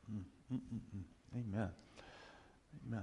Amen. Amen.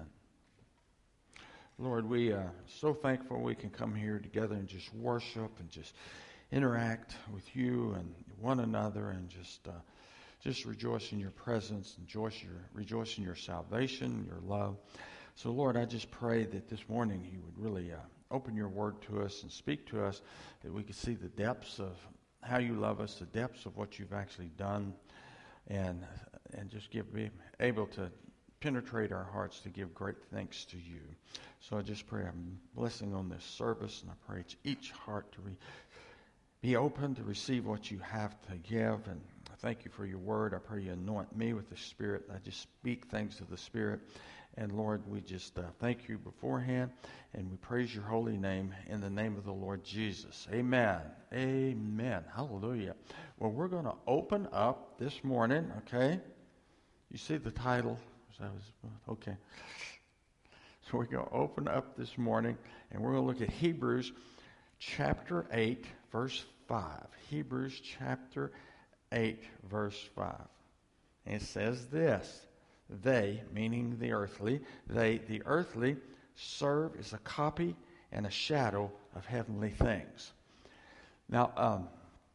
Lord, we are so thankful we can come here together and just worship and just interact with you and one another and just rejoice in your presence and rejoice in your salvation, your love. So, Lord, I just pray that this morning you would really open your word to us and speak to us, that we could see the depths of how you love us, the depths of what you've actually done, and just be able to penetrate our hearts to give great thanks to you. So I just pray a blessing on this service, and I pray each heart to be open to receive what you have to give. And I thank you for your word. I pray you anoint me with the Spirit. I just speak things to the Spirit. And Lord, we just thank you beforehand, and we praise your holy name in the name of the Lord Jesus. Amen. Amen. Hallelujah. Well, we're going to open up this morning, okay? You see the title? Okay. So we're going to open up this morning, and we're going to look at Hebrews chapter 8, verse 5. Hebrews chapter 8, verse 5. And it says this: They, meaning the earthly, the earthly, serve as a copy and a shadow of heavenly things. Now,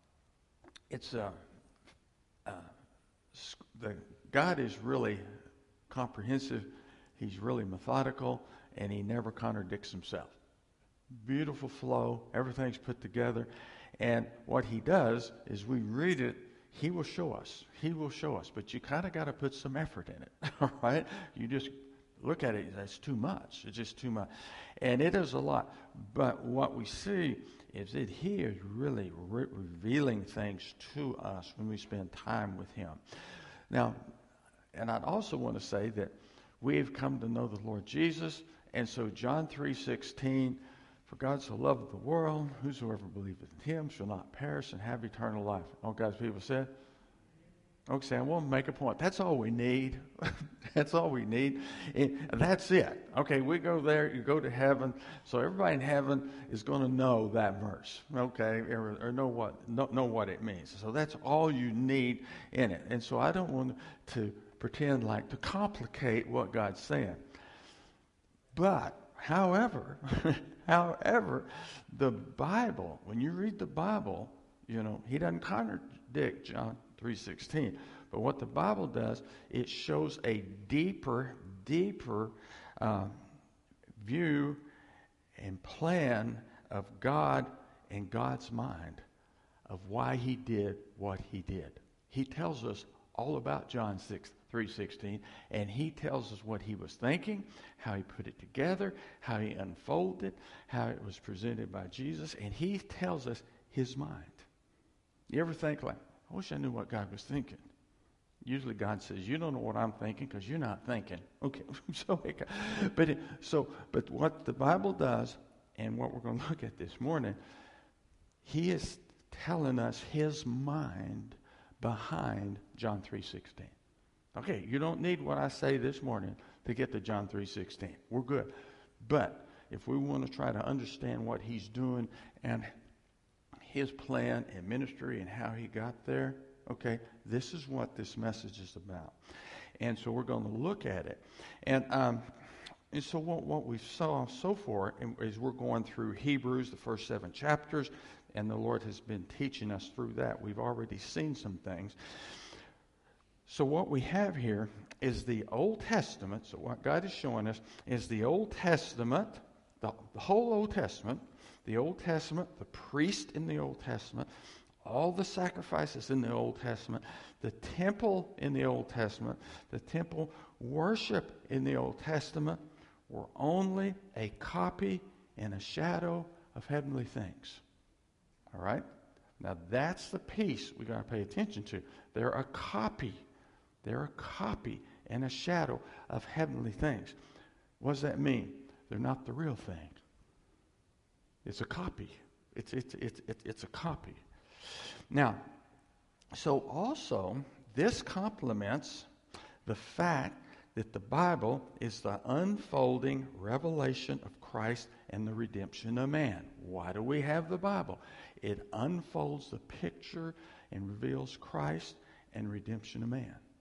God is really comprehensive. He's really methodical, and he never contradicts himself. Beautiful flow. Everything's put together. And what he does is we read it, he will show us. He will show us. But you kind of got to put some effort in it. All right? You just look at it, that's too much. It's just too much. And it is a lot. But what we see is that he is really revealing things to us when we spend time with him. Now, and I'd also want to say that we've come to know the Lord Jesus. And so John 3:16, for God so loved the world, whosoever believeth in him shall not perish and have eternal life. All God's people said? Okay, I want to make a point. That's all we need. That's all we need. And that's it. Okay, we go there, you go to heaven. So everybody in heaven is going to know that verse. Okay, or know what it means. So that's all you need in it. And so I don't want to pretend like to complicate what God's saying. But, however, the Bible, when you read the Bible, he doesn't contradict John 3:16. But what the Bible does, it shows a deeper view and plan of God and God's mind of why he did what he did. He tells us all about John 3:16, and he tells us what he was thinking, how he put it together, how he unfolded, how it was presented by Jesus, and he tells us his mind. You ever think like, I wish I knew what God was thinking? Usually God says, you don't know what I'm thinking because you're not thinking. Okay, but what the Bible does, and what we're going to look at this morning, he is telling us his mind behind John 3:16. Okay, you don't need what I say this morning to get to John 3:16. We're good. But if we want to try to understand what he's doing and his plan and ministry and how he got there, okay, this is what this message is about. And so we're going to look at it. And so what we saw so far is we're going through Hebrews, the first 7 chapters, and the Lord has been teaching us through that. We've already seen some things. So what we have here is the Old Testament. So what God is showing us is the Old Testament, the whole Old Testament, the priest in the Old Testament, all the sacrifices in the Old Testament, the temple in the Old Testament, the temple worship in the Old Testament were only a copy and a shadow of heavenly things. All right? Now that's the piece we got to pay attention to. They're a copy. They're a copy and a shadow of heavenly things. What does that mean? They're not the real thing. It's a copy. It's a copy. Now, so also this complements the fact that the Bible is the unfolding revelation of Christ and the redemption of man. Why do we have the Bible? It unfolds the picture and reveals Christ and redemption of man.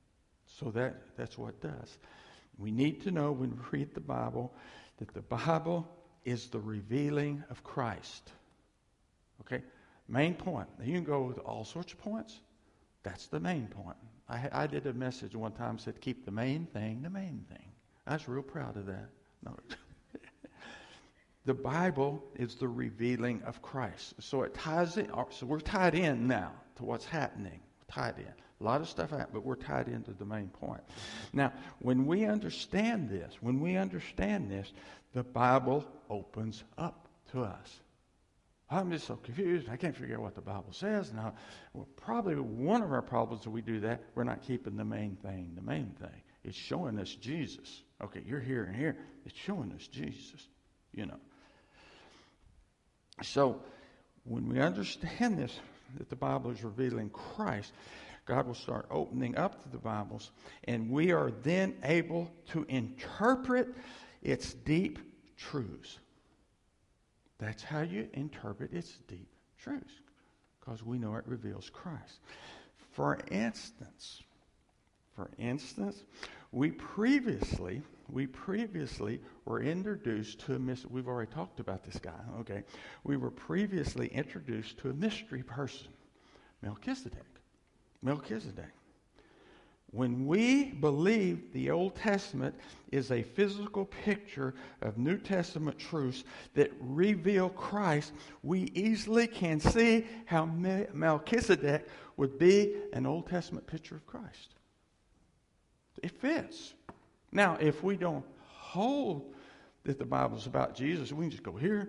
So that's what it does. We need to know when we read the Bible that the Bible is the revealing of Christ. Okay? Main point. Now, you can go with all sorts of points. That's the main point. I did a message one time that said, keep the main thing the main thing. I was real proud of that. No. The Bible is the revealing of Christ. So it ties in. So we're tied in now to what's happening. We're tied in. A lot of stuff happened, but we're tied into the main point. Now, when we understand this, the Bible opens up to us. I'm just so confused. I can't figure out what the Bible says. Now, well, probably one of our problems when we do that, we're not keeping the main thing the main thing. It's showing us Jesus. Okay, you're here and here. It's showing us Jesus, you know. So, when we understand this, that the Bible is revealing Christ, God will start opening up the Bibles, and we are then able to interpret its deep truths. That's how you interpret its deep truths, because we know it reveals Christ. For instance, we previously were introduced to a mystery. We've already talked about this guy, okay? We were previously introduced to a mystery person, Melchizedek. When we believe the Old Testament is a physical picture of New Testament truths that reveal Christ, we easily can see how Melchizedek would be an Old Testament picture of Christ. It fits. Now, if we don't hold that the Bible's about Jesus, we can just go here,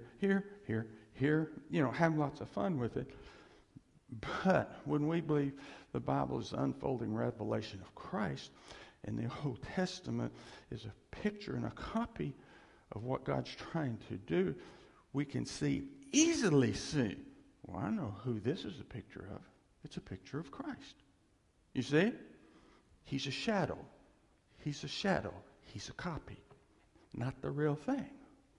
have lots of fun with it. But when we believe the Bible is the unfolding revelation of Christ, and the Old Testament is a picture and a copy of what God's trying to do, we can easily see, well, I know who this is a picture of. It's a picture of Christ. You see? He's a shadow. He's a copy. Not the real thing.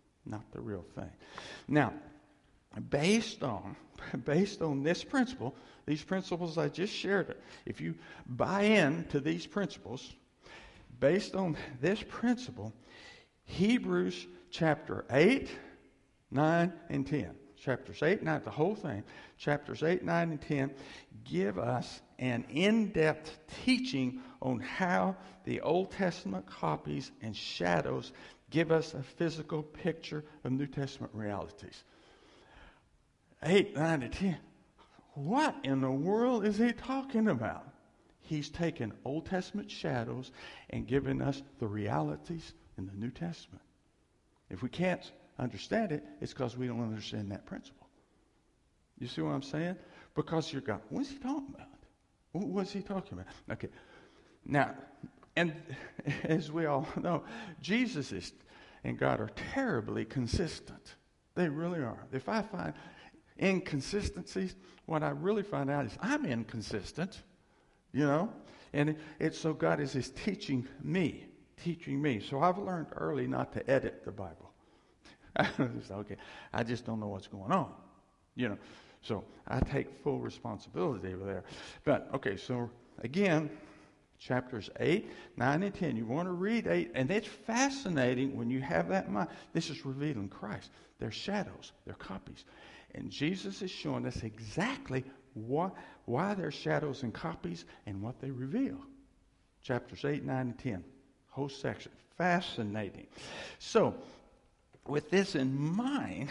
Now, based on this principle, these principles I just shared, if you buy into these principles, based on this principle, Hebrews chapter 8, 9, and 10. Chapters 8, 9, the whole thing. Chapters 8, 9, and 10 give us an in-depth teaching on how the Old Testament copies and shadows give us a physical picture of New Testament realities. 8, 9, and 10. What in the world is he talking about? He's taken Old Testament shadows and given us the realities in the New Testament. If we can't understand it, it's because we don't understand that principle. You see what I'm saying? Because you're going, what's he talking about? What's he talking about? Okay. Now, and as we all know, Jesus and God are terribly consistent. They really are. If I find inconsistencies, what I really find out is I'm inconsistent, you know? And it's so God is teaching me. So I've learned early not to edit the Bible. Okay, I just don't know what's going on, you know. So I take full responsibility over there. But, okay, so again, chapters 8, 9, and 10. You want to read 8, and it's fascinating when you have that in mind. This is revealing Christ. They're shadows. They're copies. And Jesus is showing us exactly why they're shadows and copies and what they reveal. Chapters 8, 9, and 10. Whole section. Fascinating. So, with this in mind,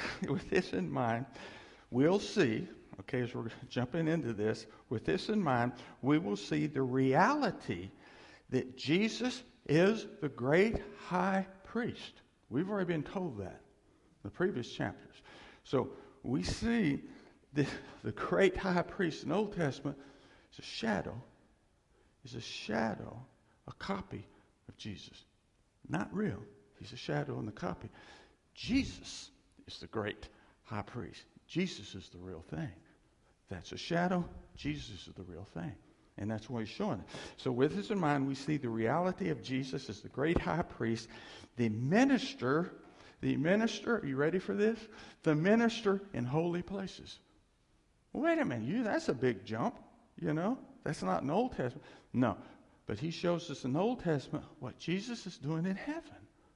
we'll see, okay, as we're jumping into this, with this in mind, we will see the reality that Jesus is the great high priest. We've already been told that in the previous chapters. So we see the great high priest in the Old Testament is a shadow, a copy of Jesus. Not real. He's a shadow and a copy. Jesus is the great high priest. Jesus is the real thing. That's a shadow. Jesus is the real thing. And that's what he's showing. So with this in mind, we see the reality of Jesus as the great high priest. The minister, are you ready for this? The minister in holy places. Wait a minute, that's a big jump, you know? That's not in the Old Testament. No. But he shows us in the Old Testament what Jesus is doing in heaven.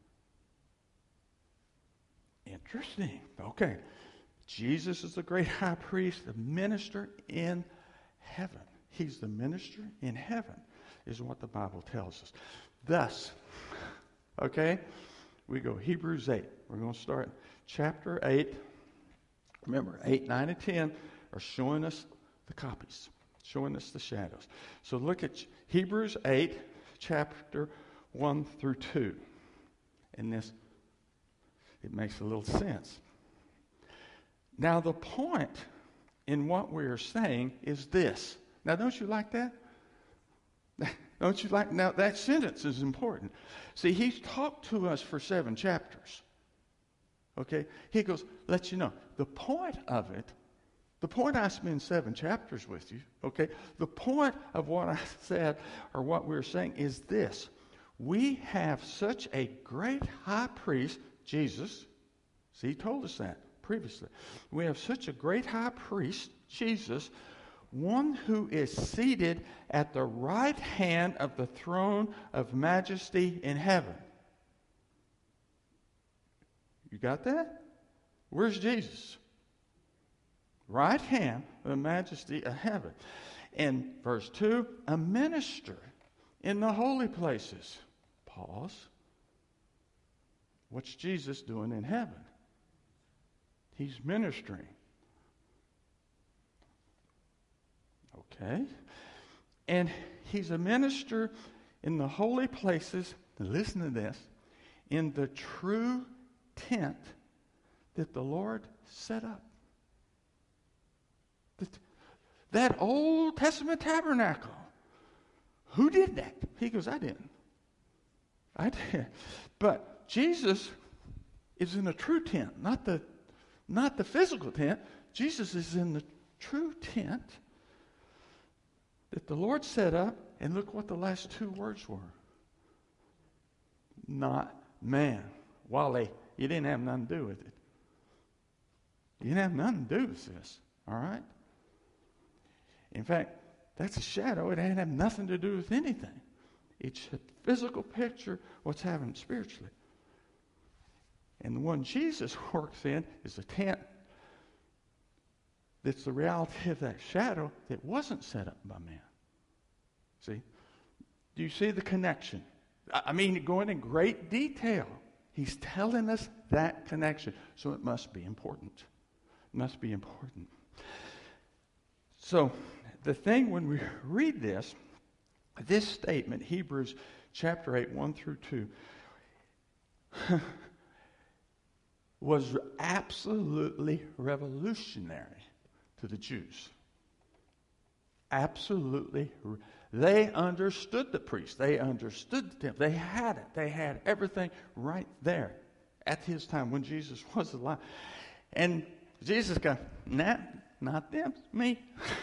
Interesting. Okay. Jesus is the great high priest, the minister in heaven. He's the minister in heaven, is what the Bible tells us. Thus, okay, we go Hebrews 8. We're going to start chapter 8. Remember, 8, 9, and 10 are showing us the copies, showing us the shadows. So look at Hebrews 8, chapter 1 through 2. And this, it makes a little sense. Now, the point in what we are saying is this. Now, don't you like that? Don't you like? Now, that sentence is important. See, he's talked to us for 7 chapters. Okay? He goes, let you know. The point of it, the point I spend 7 chapters with you, okay? The point of what I said, or what we're saying, is this. We have such a great high priest, Jesus. See, he told us that previously. We have such a great high priest, Jesus, one who is seated at the right hand of the throne of majesty in heaven. You got that? Where's Jesus? Right hand of the majesty of heaven. In verse 2, a minister in the holy places. Pause. What's Jesus doing in heaven? He's ministering. Okay? And he's a minister in the holy places, listen to this, in the true tent that the Lord set up. That Old Testament tabernacle. Who did that? He goes, I didn't. I did. But Jesus is in a true tent, not the physical tent. Jesus is in the true tent that the Lord set up, and look what the last 2 words were. Not man. Wally, you didn't have nothing to do with it. You didn't have nothing to do with this, all right? In fact, that's a shadow. It ain't have nothing to do with anything. It's a physical picture of what's happening spiritually. And the one Jesus works in is a tent that's the reality of that shadow that wasn't set up by man. See? Do you see the connection? I mean, going in great detail. He's telling us that connection. So it must be important. It must be important. So, the thing when we read this statement, Hebrews chapter 8, 1 through 2, was absolutely revolutionary to the Jews. Absolutely. They understood the priest. They understood the temple. They had it. They had everything right there at his time when Jesus was alive. And Jesus goes, nah, not them, me.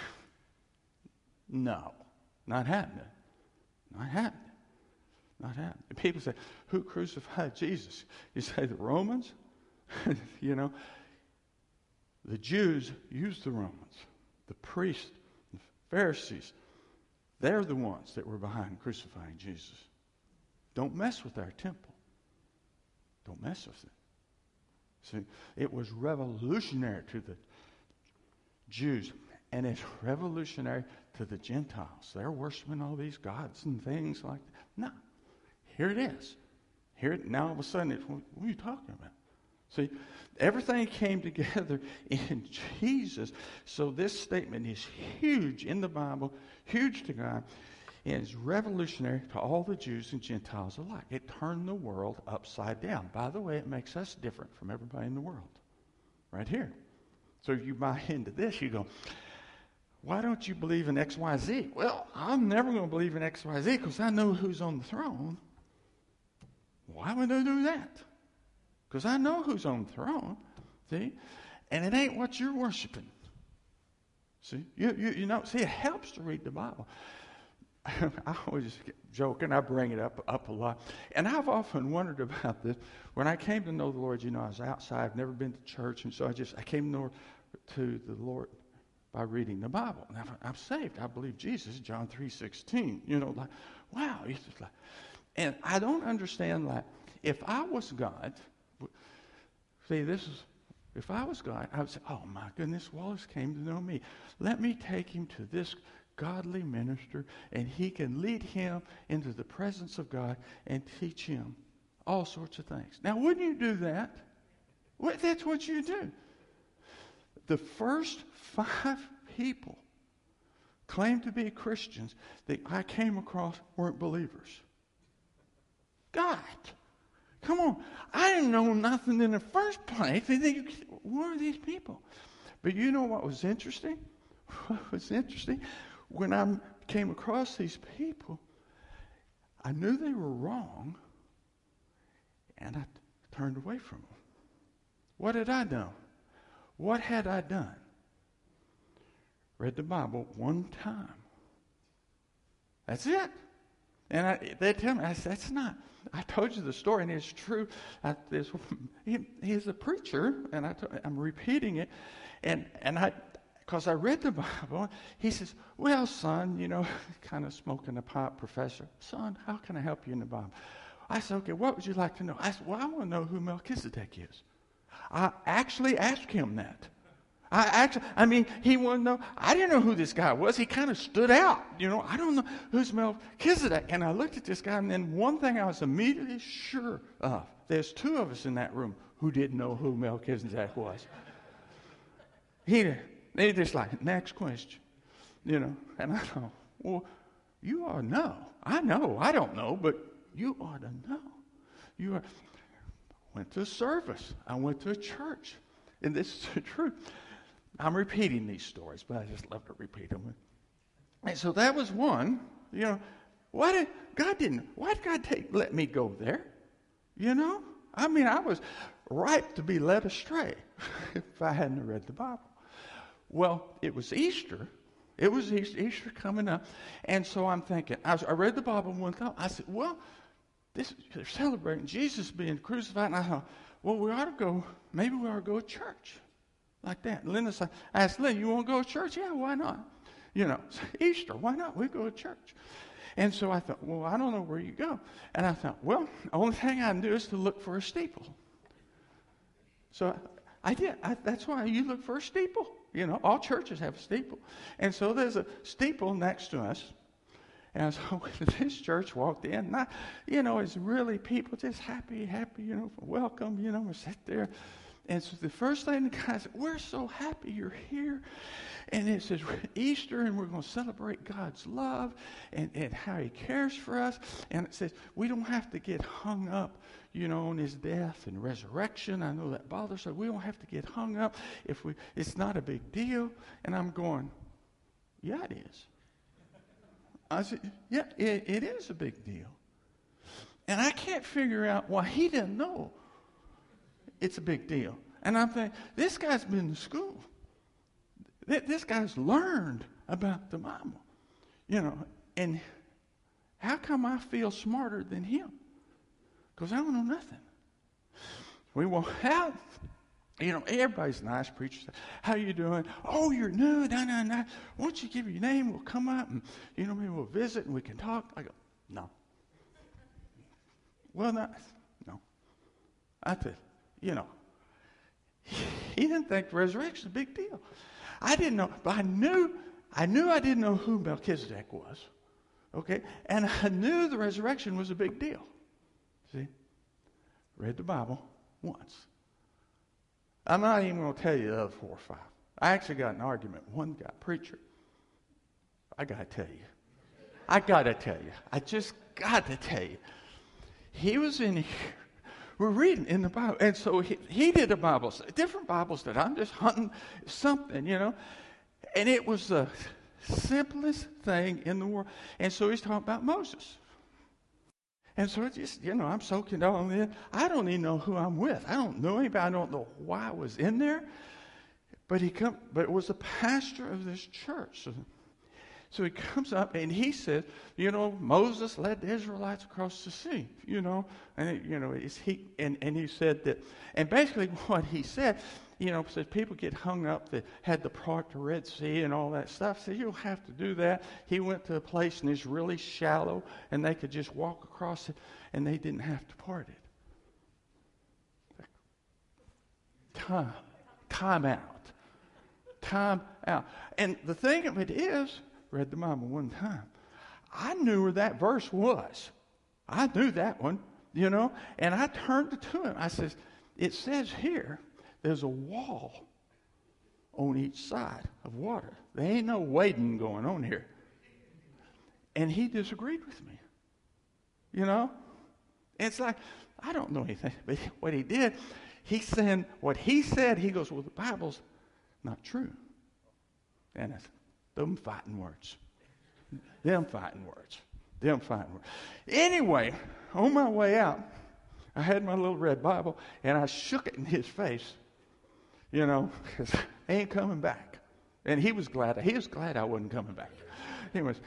No, not happening. Not happening. Not happening. People say, who crucified Jesus? You say the Romans? You know, the Jews used the Romans. The priests, the Pharisees, they're the ones that were behind crucifying Jesus. Don't mess with our temple. Don't mess with it. See, it was revolutionary to the Jews, and it's revolutionary to the Gentiles. They're worshiping all these gods and things like that. No, here it is. Now all of a sudden, what are you talking about? See, everything came together in Jesus. So this statement is huge in the Bible, huge to God, and it's revolutionary to all the Jews and Gentiles alike. It turned the world upside down. By the way, it makes us different from everybody in the world. Right here. So if you buy into this, you go, why don't you believe in X, Y, Z? Well, I'm never going to believe in X, Y, Z because I know who's on the throne. Why would I do that? Because I know who's on the throne, see? And it ain't what you're worshiping. See? You know, see, it helps to read the Bible. I always joke, and I bring it up a lot. And I've often wondered about this. When I came to know the Lord, you know, I was outside, I've never been to church, and so I came to the Lord by reading the Bible. Now, I'm saved. I believe Jesus, John 3:16. Like, wow. It's just like, and I don't understand, like, if I was God, see, if I was God, I would say, oh my goodness, Wallace came to know me. Let me take him to this godly minister, and he can lead him into the presence of God and teach him all sorts of things. Now, wouldn't you do that? Well, that's what you do. The first 5 people claimed to be Christians that I came across weren't believers. God, come on. I didn't know nothing in the first place. Who are these people? But you know what was interesting? What was interesting? When I came across these people, I knew they were wrong, and I turned away from them. What had I done? What had I done? Read the Bible one time. That's it. And they tell me, I said, that's not. I told you the story, and it's true. He's a preacher, and I'm repeating it. And because I read the Bible, he says, well, son, kind of smoking a pipe professor. Son, how can I help you in the Bible? I said, okay, what would you like to know? I said, well, I want to know who Melchizedek is. I actually asked him that. He wanted to know. I didn't know who this guy was. He kind of stood out. I don't know who's Melchizedek. And I looked at this guy, and then one thing I was immediately sure of. There's 2 of us in that room who didn't know who Melchizedek was. They just like, next question. And I thought, well, you ought to know. I know. I don't know, but you ought to know. Went to a service. I went to a church. And this is the truth. I'm repeating these stories, but I just love to repeat them. And so that was one. Why did God let me go there? I was ripe to be led astray if I hadn't read the Bible. Well, it was Easter. It was Easter coming up. And so I'm thinking, I read the Bible one time. I said, well, they're celebrating Jesus being crucified. And I thought, well, maybe we ought to go to church. Like that. And Linda said, I asked Linda, you want to go to church? Yeah, why not? Easter, why not? We go to church. And so I thought, well, I don't know where you go. And I thought, well, the only thing I can do is to look for a steeple. So I did. That's why you look for a steeple. All churches have a steeple. And so there's a steeple next to us. And so this church walked in, it's really people just happy, welcome, we sit there. And so the first thing the guy said, we're so happy you're here. And it says Easter, and we're going to celebrate God's love and how he cares for us. And it says we don't have to get hung up, on his death and resurrection. I know that bothers us. We don't have to get hung up it's not a big deal. And I'm going, yeah, it is. I said, yeah, it is a big deal. And I can't figure out why he didn't know it's a big deal. And I'm thinking, this guy's been to school. This guy's learned about the Bible. And how come I feel smarter than him? Because I don't know nothing. We walk out. Everybody's nice. Preachers say, how you doing? Oh, you're new. No. Why don't you give your name? We'll come up and, maybe we'll visit and we can talk. I go, no. Well, no. I said, he didn't think the resurrection was a big deal. I didn't know, but I knew I didn't know who Melchizedek was. Okay? And I knew the resurrection was a big deal. See? Read the Bible once. I'm not even going to tell you the other 4 or 5. I actually got an argument with one guy, preacher. I got to tell you. I just got to tell you. He was in here. We're reading in the Bible. And so he did a Bible, different Bibles that I'm just hunting something, And it was the simplest thing in the world. And so he's talking about Moses. And so it just, I'm soaking on in. I don't even know who I'm with. I don't know anybody. I don't know why I was in there. But it was the pastor of this church. So he comes up and he says, Moses led the Israelites across the sea, and he said that, and basically what he said, says people get hung up that had to part the Red Sea and all that stuff. So you don't have to do that. He went to a place and it's really shallow and they could just walk across it and they didn't have to part it. Time out. And the thing of it is, read the Bible one time, I knew where that verse was. I knew that one, and I turned it to him. I says, it says here, there's a wall on each side of water. There ain't no wading going on here. And he disagreed with me, It's like, I don't know anything, but what he did, what he said, he goes, well, the Bible's not true. And I said, them fighting words. Anyway, on my way out, I had my little red Bible, and I shook it in his face, because I ain't coming back. And he was glad I wasn't coming back. Anyways,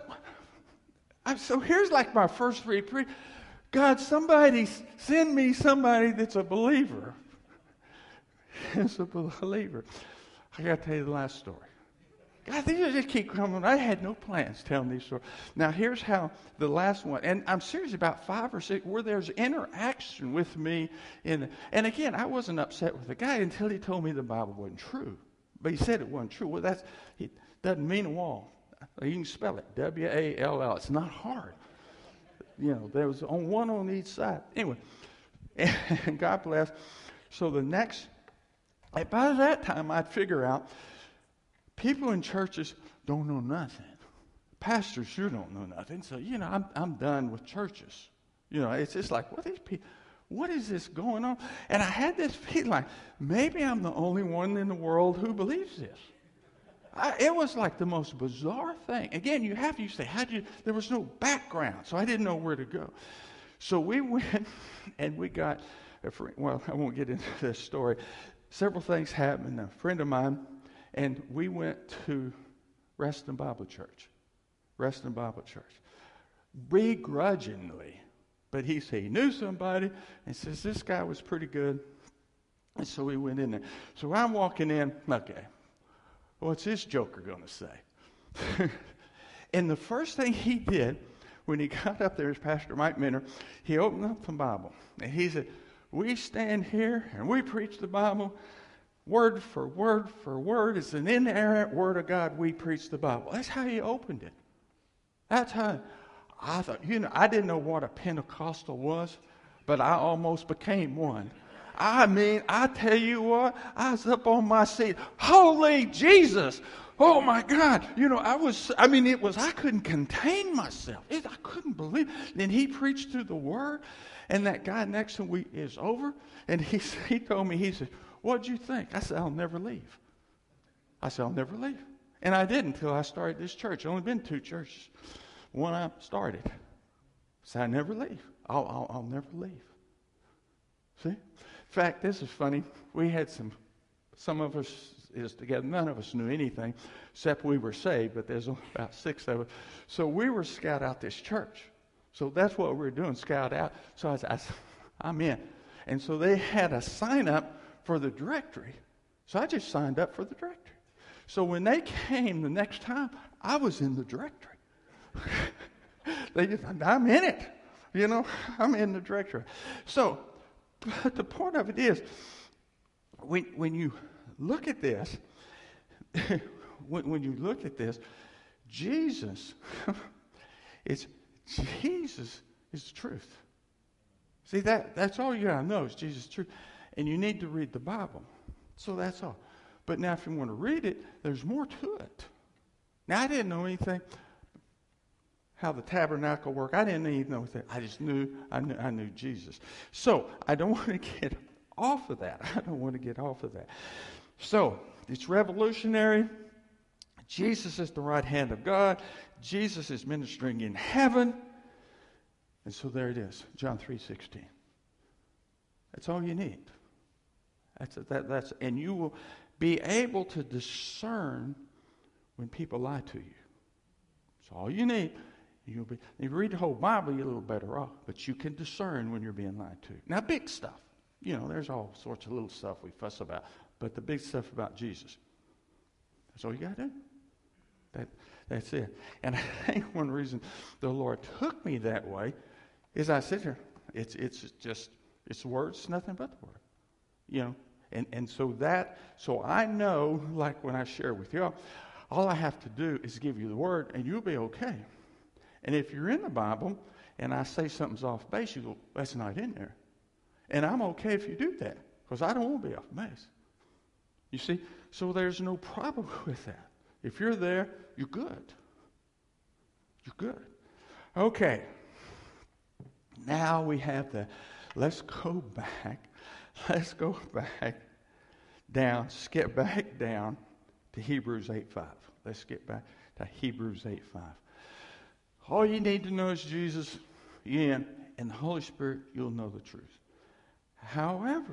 so here's like my first three God, somebody send me somebody that's a believer. It's a believer. I got to tell you the last story. God, these just keep coming. I had no plans telling these stories. Now, here's how the last one, and I'm serious about 5 or 6, where there's interaction with me. And again, I wasn't upset with the guy until he told me the Bible wasn't true. But he said it wasn't true. Well, it doesn't mean a wall. You can spell it, W-A-L-L. It's not hard. There was one on each side. Anyway, and God bless. So by that time, I'd figure out people in churches don't know nothing. Pastors sure don't know nothing. So, I'm done with churches. It's just like, what is this going on? And I had this feeling like, maybe I'm the only one in the world who believes this. It was like the most bizarre thing. Again, you say, there was no background, so I didn't know where to go. So we went and we got a friend. Well, I won't get into this story. Several things happened. A friend of mine, and we went to Reston Bible Church. Begrudgingly. But he said he knew somebody and says this guy was pretty good. And so we went in there. So I'm walking in, okay. What's this joker going to say? And the first thing he did when he got up there as Pastor Mike Minner, he opened up the Bible. And he said, we stand here and we preach the Bible word for word for word. It's an inerrant word of God. We preach the Bible. That's how he opened it. That's how I thought, I didn't know what a Pentecostal was, but I almost became one. I mean, I tell you what, I was up on my seat. Holy Jesus! Oh my God! I couldn't contain myself. I couldn't believe it. Then he preached through the Word, and that guy next to me is over, and he told me, he said, what'd you think? I said, I'll never leave. And I didn't until I started this church. Only been 2 churches. One I started. So I never leave. I'll never leave. See? In fact, this is funny. We had some of us is together. None of us knew anything, except we were saved, but there's about 6 of us. So we were scout out this church. So that's what we were doing, scout out. So I'm in. And so they had a sign up for the directory. So I just signed up for the directory. So when they came the next time, I was in the directory. I'm in it. I'm in the directory. So, but the point of it is, when you look at this, when you look at this, Jesus is the truth. See, that's all you gotta know is Jesus is truth. And you need to read the Bible. So that's all. But now if you want to read it, there's more to it. Now I didn't know anything how the tabernacle worked. I didn't even know that. I just knew I knew Jesus. So I don't want to get off of that. So it's revolutionary. Jesus is the right hand of God. Jesus is ministering in heaven. And so there it is, John 3:16. That's all you need. That's and you will be able to discern when people lie to you. That's all you need. If you read the whole Bible, you're a little better off. But you can discern when you're being lied to. Now, big stuff. There's all sorts of little stuff we fuss about. but the big stuff about Jesus. That's all you got to do. That's it. And I think one reason the Lord took me that way is I sit here. It's words, nothing but the word. You know, and so I know, like when I share with y'all, all I have to do is give you the word and you'll be okay. And if you're in the Bible and I say something's off base, you go, that's not in there. And I'm okay if you do that, because I don't want to be off base. You see? So there's no problem with that. If you're there, you're good. You're good. Okay. Now we have let's go back down, skip back down to Hebrews 8:5. Let's get back to Hebrews 8:5. All you need to know is Jesus, and the Holy Spirit, you'll know the truth. However,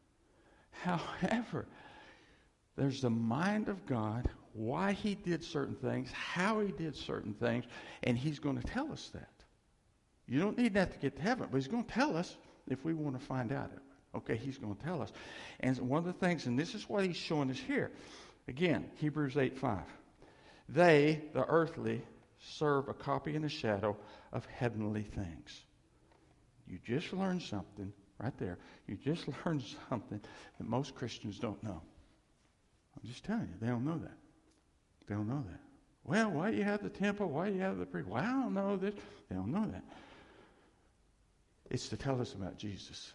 there's the mind of God, why he did certain things, how he did certain things, and he's going to tell us that. You don't need that to get to heaven, but he's going to tell us if we want to find out it. Okay, he's going to tell us. And one of the things, and this is what he's showing us here. Again, Hebrews 8:5. They, the earthly, serve a copy and a shadow of heavenly things. You just learned something right there. You just learned something that most Christians don't know. I'm just telling you, they don't know that. They don't know that. Well, why do you have the temple? Why do you have the priest? Well, I don't know this. They don't know that. It's to tell us about Jesus.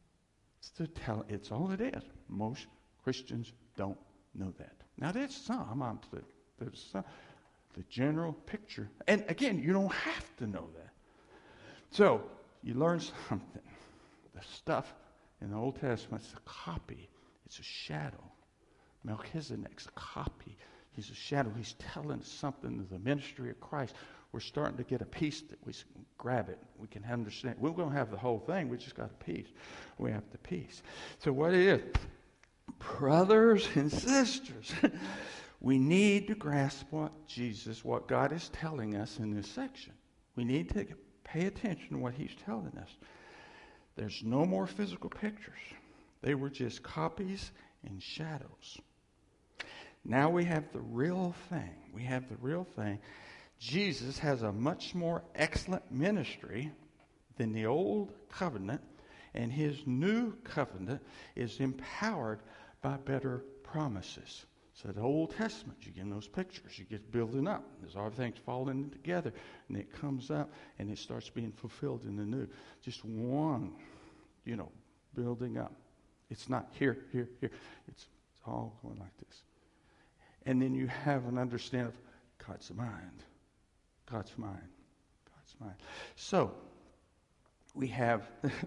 It's all it is. Most Christians don't know that. Now, there's some. There's some. The general picture. And again, you don't have to know that. So, you learn something. The stuff in the Old Testament is a copy. It's a shadow. Melchizedek's a copy. He's a shadow. He's telling us something of the ministry of Christ. We're starting to get a piece that we can grab it. We can understand. We're going to have the whole thing. We just got a piece. We have the piece. So what it is, brothers and sisters, we need to grasp what God is telling us in this section. We need to pay attention to what he's telling us. There's no more physical pictures. They were just copies and shadows. Now we have the real thing. Jesus has a much more excellent ministry than the old covenant, and his new covenant is empowered by better promises. So the Old Testament, you get those pictures, you get building up. There's everything's falling together, and it comes up, and it starts being fulfilled in the new. Just one, building up. It's not here. It's all going like this. And then you have an understanding of God's mind. God's mind. So we have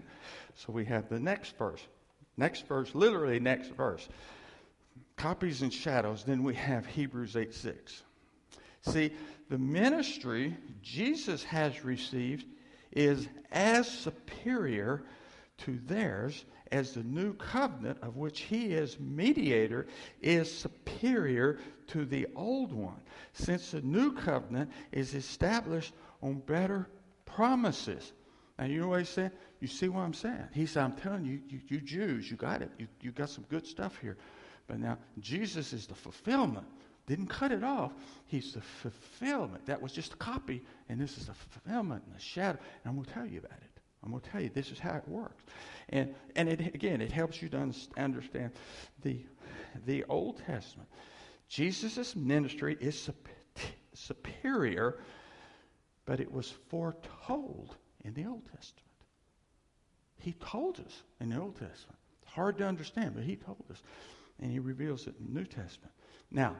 the next verse. Literally next verse. Copies and shadows. Then we have Hebrews 8:6. See, the ministry Jesus has received is as superior to theirs as the new covenant of which he is mediator is superior to the old one, since the new covenant is established on better promises. Now, you know what he's saying? You see what I'm saying? He said, I'm telling you, you Jews, you got it. You got some good stuff here. But now, Jesus is the fulfillment. Didn't cut it off. He's the fulfillment. That was just a copy, and this is the fulfillment and the shadow. And I'm going to tell you about it. I'm going to tell you this is how it works. And it helps you to understand the Old Testament. Jesus' ministry is superior, but it was foretold in the Old Testament. He told us in the Old Testament. It's hard to understand, but he told us. And he reveals it in the New Testament. Now,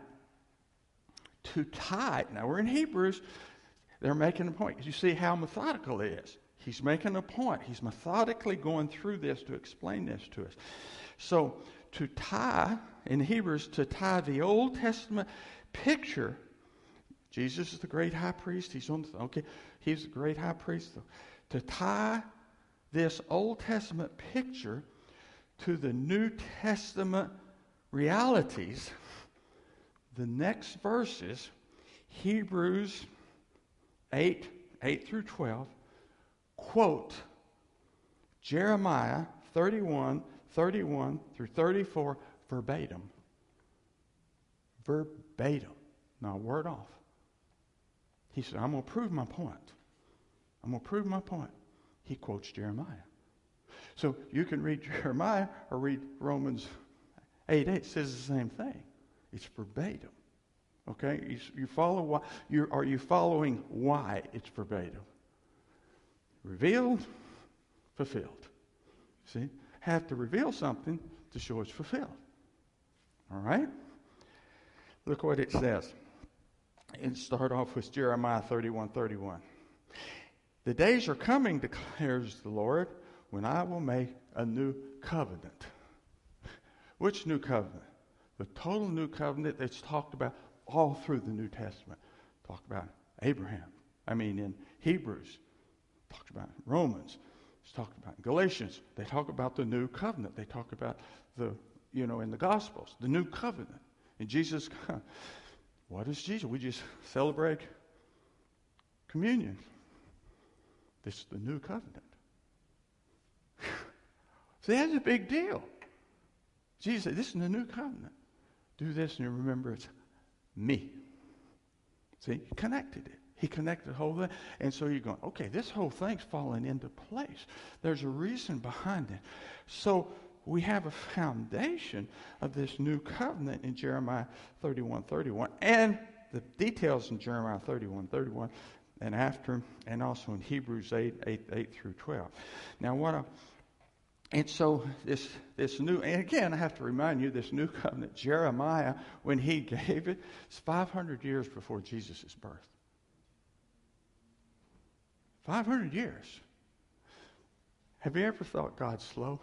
we're in Hebrews. They're making a point. You see how methodical it is. He's making a point. He's methodically going through this to explain this to us. So, in Hebrews, to tie the Old Testament picture, Jesus is the great high priest. He's the great high priest. To tie this Old Testament picture to the New Testament realities, the next verses, Hebrews 8 through 12, quote Jeremiah 31 through 34 verbatim. Verbatim. Not a word off. He said, I'm going to prove my point. I'm going to prove my point. He quotes Jeremiah. So you can read Jeremiah or read Romans 8:8. It says the same thing. It's verbatim. Okay? You follow why. Are you following why it's verbatim? Revealed, fulfilled. See? Have to reveal something to show it's fulfilled. All right? Look what it says. And start off with Jeremiah 31:31. The days are coming, declares the Lord, when I will make a new covenant. Which new covenant? The total new covenant that's talked about all through the New Testament. Talked about Abraham. In Hebrews. Talked about in Romans. It's talked about in Galatians. They talk about the new covenant. They talk about in the Gospels, the new covenant. And Jesus, what is Jesus? We just celebrate communion. This is the new covenant. See, that's a big deal. Jesus said, this is the new covenant. Do this and you remember it's me. See, he connected it. He connected the whole thing. And so you're going, okay, this whole thing's falling into place. There's a reason behind it. So we have a foundation of this new covenant in Jeremiah 31:31. And the details in Jeremiah 31:31 and after, and also in Hebrews 8 through 12. Now and so this new, and again I have to remind you, this new covenant, Jeremiah, when he gave it, it's 500 years before Jesus' birth. 500 years. Have you ever thought God's slow?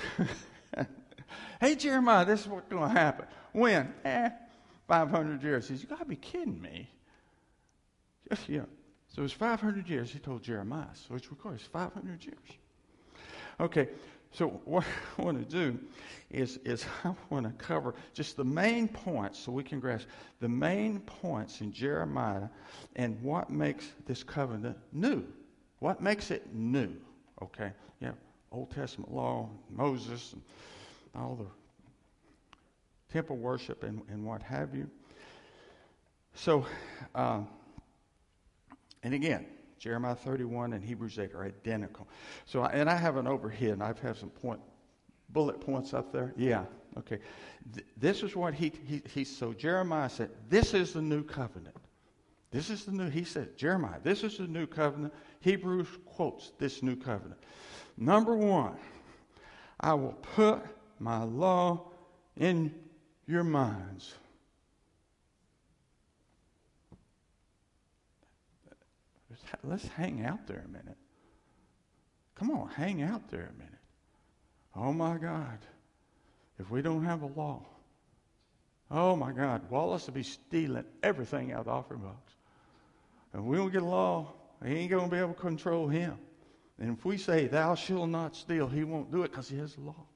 Hey, Jeremiah, this is what's going to happen. When? 500 years. He says, you got to be kidding me. Yeah. So it was 500 years, he told Jeremiah. So it's recorded. It's 500 years. Okay, so what I want to do is I want to cover just the main points so we can grasp the main points in Jeremiah and what makes this covenant new. What makes it new? Okay, yeah, Old Testament law, Moses, and all the temple worship and what have you. So, and again, Jeremiah 31 and Hebrews 8 are identical. So, and I have an overhead, and I've had some bullet points up there. Yeah, okay. This is what so Jeremiah said, this is the new covenant. This is the new, he said, Jeremiah, this is the new covenant. Hebrews quotes this new covenant. Number one, I will put my law in your minds. Let's hang out there a minute. Come on, hang out there a minute. Oh my God, if we don't have a law, oh my God, Wallace will be stealing everything out of the offering box. If we don't get a law, he ain't going to be able to control him. And if we say, thou shalt not steal, he won't do it because he has the law.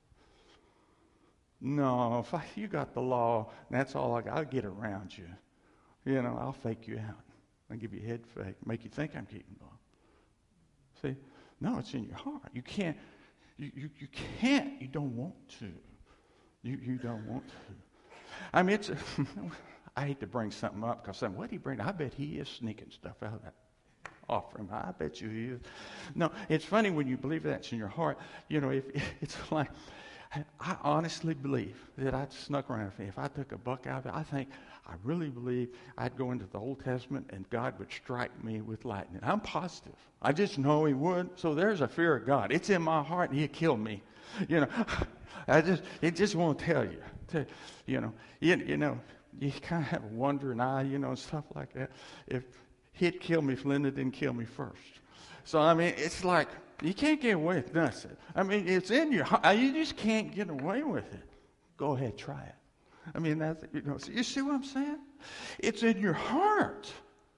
No, if you got the law, and that's all I got, I'll get around you. I'll fake you out. I'll give you a head fake, make you think I'm keeping the law. See? No, it's in your heart. You can't, you can't, you don't want to. You don't want to. It's, I hate to bring something up because what did he bring? I bet he is sneaking stuff out of that offering. I bet you he is. No, it's funny when you believe that's in your heart. If it's like, I honestly believe that I snuck around. If I took a buck out of it, I really believe I'd go into the Old Testament and God would strike me with lightning. I'm positive. I just know he would. So there's a fear of God. It's in my heart and he'd kill me. It just won't tell you. You kind of have a wandering eye, and stuff like that. If he'd kill me if Linda didn't kill me first. So, it's like, you can't get away with nothing. It's in your heart. You just can't get away with it. Go ahead, try it. That's, so you see what I'm saying? It's in your heart.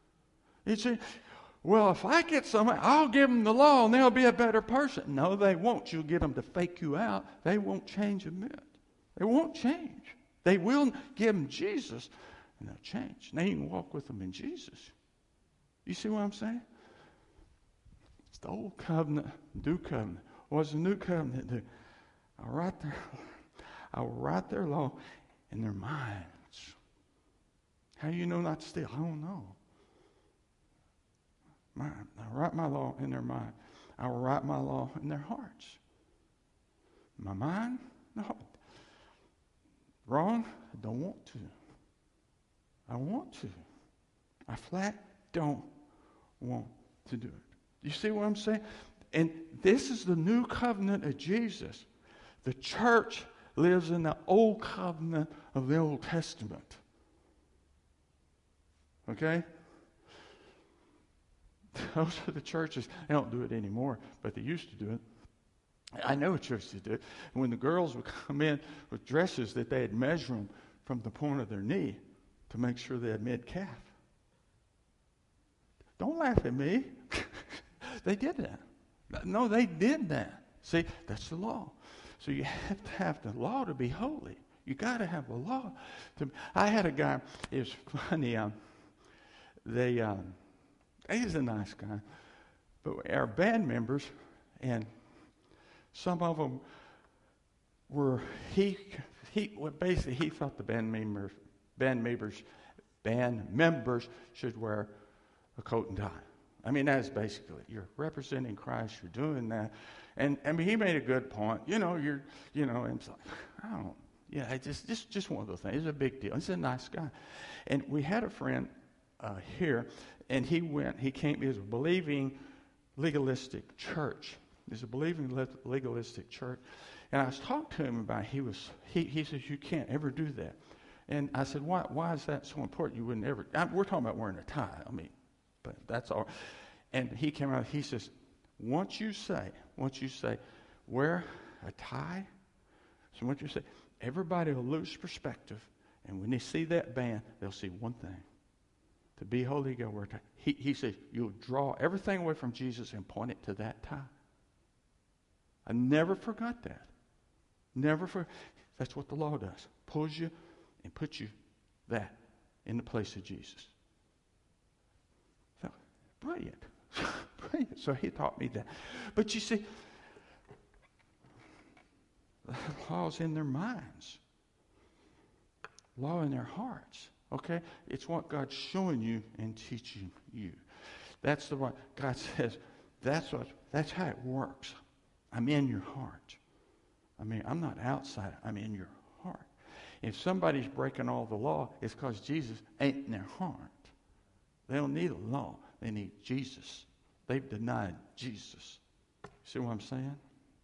Well, if I get somebody, I'll give them the law and they'll be a better person. No, they won't. You'll get them to fake you out. They won't change a bit. They won't change. They will give them Jesus and they'll change. Now you can walk with them in Jesus. You see what I'm saying? It's the old covenant, new covenant. What's the new covenant do? Right there. I will write their law in their minds. How do you know not to steal? I don't know. I write my law in their mind. I will write my law in their hearts. My mind? No. Wrong? I don't want to. I want to. I flat don't want to do it. You see what I'm saying? And this is the new covenant of Jesus. The church lives in the old covenant of the Old Testament. Okay? Those are the churches. They don't do it anymore, but they used to do it. I know churches do it. When the girls would come in with dresses that they had measured them from the point of their knee to make sure they had mid-calf. Don't laugh at me. They did that. No, they did that. See, that's the law. So you have the law to be holy. You got to have the law. I had a guy. It was funny. He's a nice guy, but our band members, and some of them were he thought the band members should wear a coat and tie. I mean, that's basically it. You're representing Christ. You're doing that. And I mean, he made a good point. And it's like, I don't, it's just one of those things. It's a big deal. He's a nice guy. And we had a friend here, and he came, he was a believing legalistic church. He's a believing legalistic church. And I was talking to him about, he says, you can't ever do that. And I said, why is that so important? You wouldn't ever, we're talking about wearing a tie. I mean, but that's all. And he came out, he says, once you say, wear a tie, so once you say, everybody will lose perspective, and when they see that band, they'll see one thing. To be holy, you got to wear a tie. He says, you'll draw everything away from Jesus and point it to that tie. I never forgot that. That's what the law does. Pulls you and puts you that in the place of Jesus. So, brilliant. Brilliant. So he taught me that. But you see, the law's in their minds. Law in their hearts. Okay? It's what God's showing you and teaching you. That's the what God says. That's how it works. I'm in your heart. I mean, I'm not outside. I'm in your heart. If somebody's breaking all the law, it's because Jesus ain't in their heart. They don't need a law. They need Jesus. They've denied Jesus. See what I'm saying?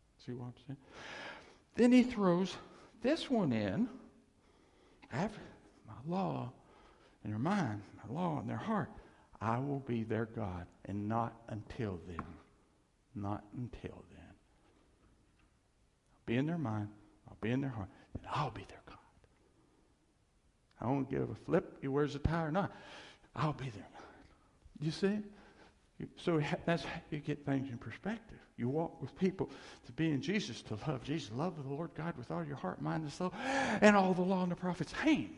Then he throws this one in. After my law in their mind, my law in their heart, I will be their God, and not until then. Not until then. I'll be in their mind, I'll be in their heart, and I'll be their God. I won't give a flip, he wears a tie or not. I'll be their God. You see? So that's how you get things in perspective. You walk with people to be in Jesus, to love Jesus. Love the Lord God with all your heart, mind, and soul, and all the law and the prophets.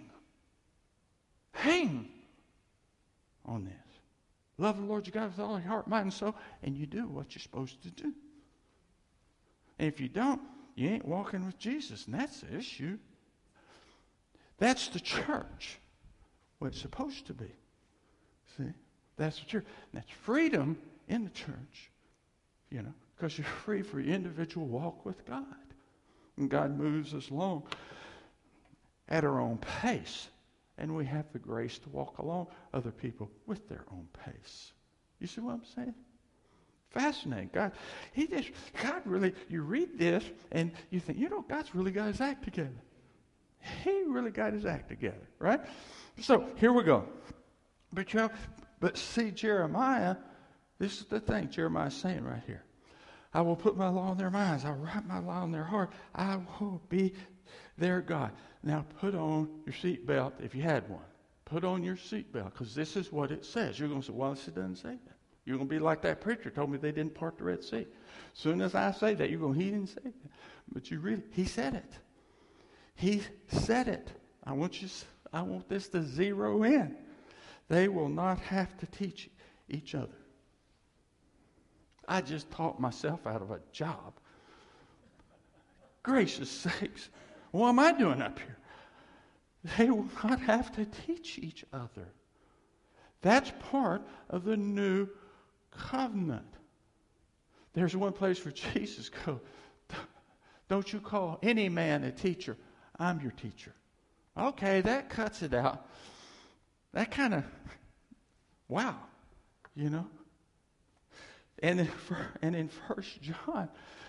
Hang on this. Love the Lord your God with all your heart, mind, and soul, and you do what you're supposed to do. And if you don't, you ain't walking with Jesus, and that's the issue. That's the church, what it's supposed to be. See? That's the church. That's freedom in the church, because you're free for your individual walk with God. And God moves us along at our own pace. And we have the grace to walk along other people with their own pace. You see what I'm saying? Fascinating. God really, you read this and you think, God's really got his act together. He really got his act together, right? So here we go. But see, Jeremiah, this is the thing Jeremiah's saying right here. I will put my law in their minds. I'll write my law in their heart. I will be their God. Now put on your seatbelt if you had one. Put on your seatbelt, because this is what it says. You're going to say, well, it doesn't say that. You're going to be like that preacher told me they didn't part the Red Sea. As soon as I say that, you're going, he didn't say that. But he said it. He said it. I want this to zero in. They will not have to teach each other. I just taught myself out of a job. Gracious sakes. What am I doing up here? They will not have to teach each other. That's part of the new covenant. There's one place where Jesus goes, don't you call any man a teacher. I'm your teacher. Okay, that cuts it out. That kind of, wow, you know. And in 1 John,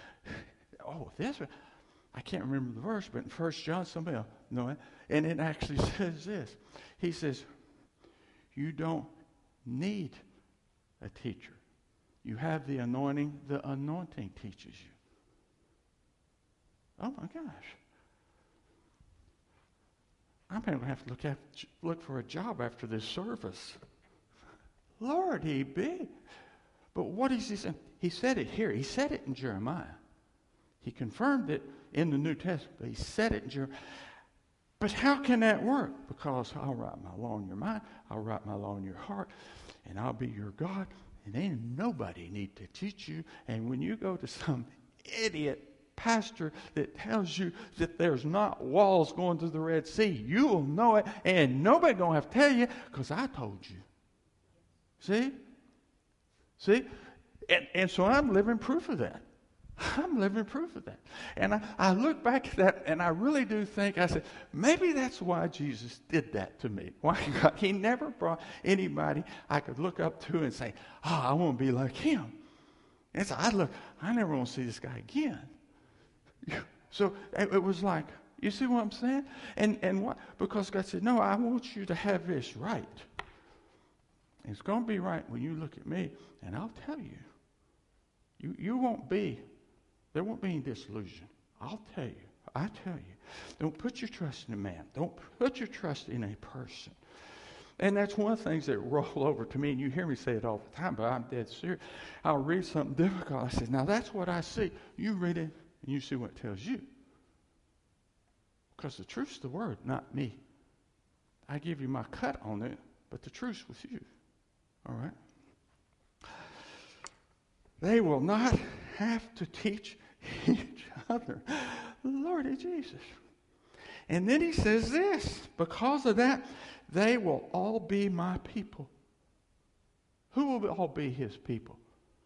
I can't remember the verse, but in 1 John, somebody else know it. And it actually says this. He says, you don't need a teacher. You have the anointing. The anointing teaches you. Oh my gosh. I'm going to have to look for a job after this service. Lord, he big. But what is he saying? He said it here. He said it in Jeremiah. He confirmed it in the New Testament. But he said it in Jeremiah. But how can that work? Because I'll write my law in your mind. I'll write my law in your heart. And I'll be your God. And ain't nobody need to teach you. And when you go to some idiot pastor that tells you that there's not walls going to the Red Sea, you will know it. And nobody going to have to tell you because I told you. See? And so I'm living proof of that. I'm living proof of that. And I look back at that, and I really do think, I said, maybe that's why Jesus did that to me. Why God, he never brought anybody I could look up to and say, I want to be like him. And so I never want to see this guy again. So it was like, you see what I'm saying? And what? Because God said, no, I want you to have this right. It's going to be right when you look at me, and I'll tell you. You won't be, there won't be any disillusion. I'll tell you. I tell you. Don't put your trust in a man. Don't put your trust in a person. And that's one of the things that roll over to me, and you hear me say it all the time, but I'm dead serious. I'll read something difficult. I say, now that's what I see. You read it, and you see what it tells you. Because the truth's the word, not me. I give you my cut on it, but the truth's with you. All right? They will not have to teach each other. Lord Jesus. And then he says this, because of that, they will all be my people. Who will all be his people?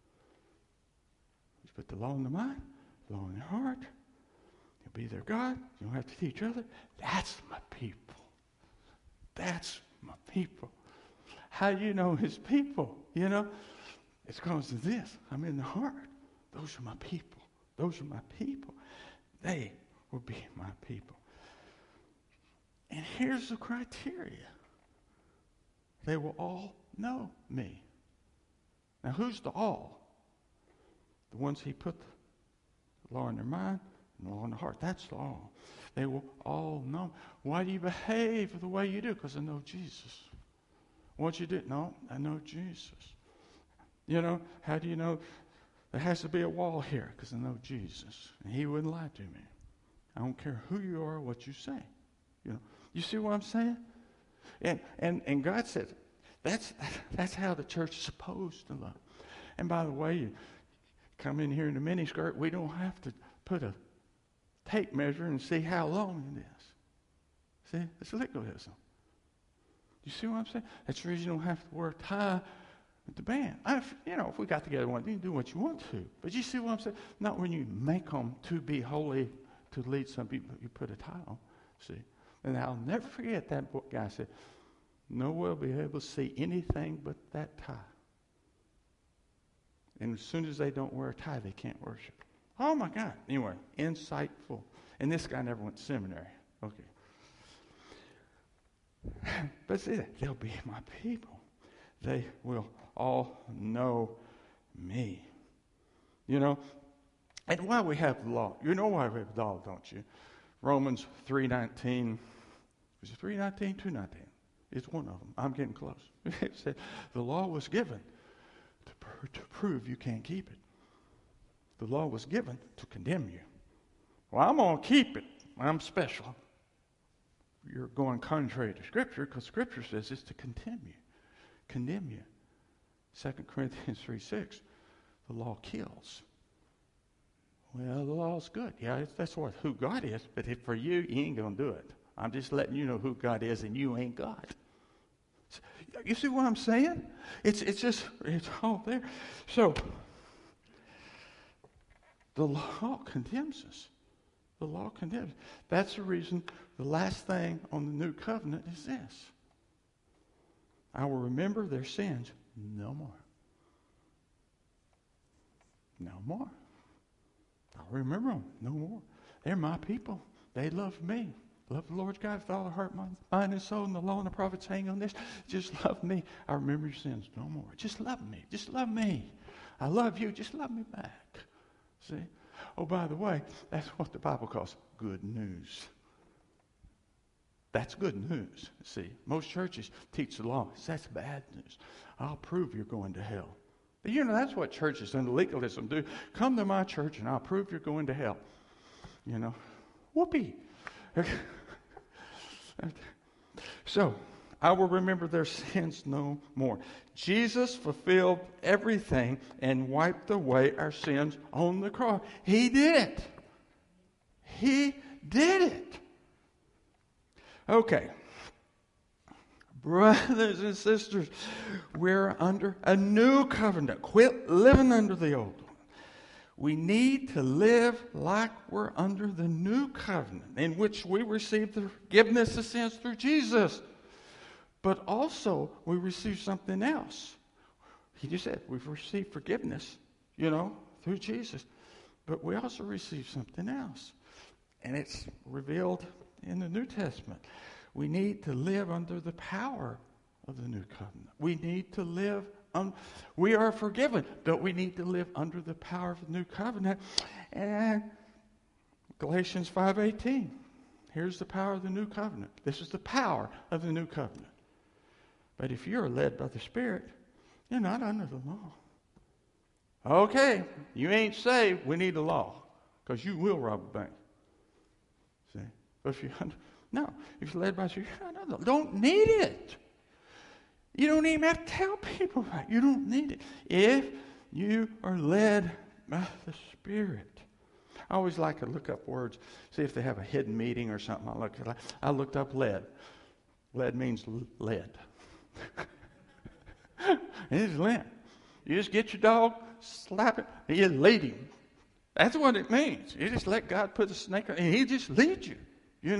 He's put the law in the mind, the law in the heart. He'll be their God. You don't have to teach each other. That's my people. That's my people. How do you know his people? You know? It's because of this. I'm in the heart. Those are my people. Those are my people. They will be my people. And here's the criteria. They will all know me. Now, who's the all? The ones he put the law in their mind and the law in their heart. That's the all. They will all know. Why do you behave the way you do? Because I know Jesus. What you did? No, I know Jesus. You know, how do you know there has to be a wall here? Because I know Jesus. And he wouldn't lie to me. I don't care who you are or what you say. You know, you see what I'm saying? And God said, that's how the church is supposed to look. And by the way, you come in here in a miniskirt, we don't have to put a tape measure and see how long it is. See, it's legalism. You see what I'm saying? That's the reason you don't have to wear a tie with the band. If we got together one day, you can do what you want to. But you see what I'm saying? Not when you make them to be holy, to lead some people, you put a tie on. See? And I'll never forget that book guy said, no one will be able to see anything but that tie. And as soon as they don't wear a tie, they can't worship. Oh my God. Anyway, insightful. And this guy never went to seminary. Okay. But see, they'll be my people. They will all know me. You know, and why we have the law. You know why we have the law, don't you? Romans 3:19. Was it 3:19? 2:19. It's one of them. I'm getting close. It said the law was given to prove you can't keep it. The law was given to condemn you. Well, I'm going to keep it. I'm special. You're going contrary to Scripture because Scripture says it's to condemn you. Condemn you. 2 Corinthians 3:6. The law kills. Well, the law's good. Yeah, that's who God is. But for you, you ain't going to do it. I'm just letting you know who God is, and you ain't God. You see what I'm saying? It's all there. So, the law condemns us. The law condemns. That's the reason the last thing on the new covenant is this. I will remember their sins no more. No more. I'll remember them no more. They're my people. They love me. Love the Lord God with all the heart, mind, and soul, and the law and the prophets hang on this. Just love me. I remember your sins no more. Just love me. Just love me. I love you. Just love me back. See? Oh, by the way, that's what the Bible calls good news. That's good news. See, most churches teach the law. That's bad news. I'll prove you're going to hell. But you know, that's what churches and legalism do. Come to my church and I'll prove you're going to hell. You know, whoopee. So, I will remember their sins no more. Jesus fulfilled everything and wiped away our sins on the cross. He did it. He did it. Okay. Brothers and sisters, we're under a new covenant. Quit living under the old one. We need to live like we're under the new covenant in which we receive the forgiveness of sins through Jesus. But also, we receive something else. He just said we've received forgiveness, through Jesus. But we also receive something else. And it's revealed in the New Testament. We need to live under the power of the new covenant. We need to live we are forgiven, but we need to live under the power of the new covenant. And Galatians 5:18. Here's the power of the new covenant. This is the power of the new covenant. But if you're led by the Spirit, you're not under the law. Okay, you ain't saved. We need the law, because you will rob a bank. See, but if you're led by the Spirit, you're not under the law. Don't need it. You don't even have to tell people about it. You don't need it. If you are led by the Spirit. I always like to look up words, see if they have a hidden meaning or something. I looked up led. Led means led. It's led. You just get your dog, slap it, and you lead him. That's what it means. You just let God put a snake on, and he just leads you,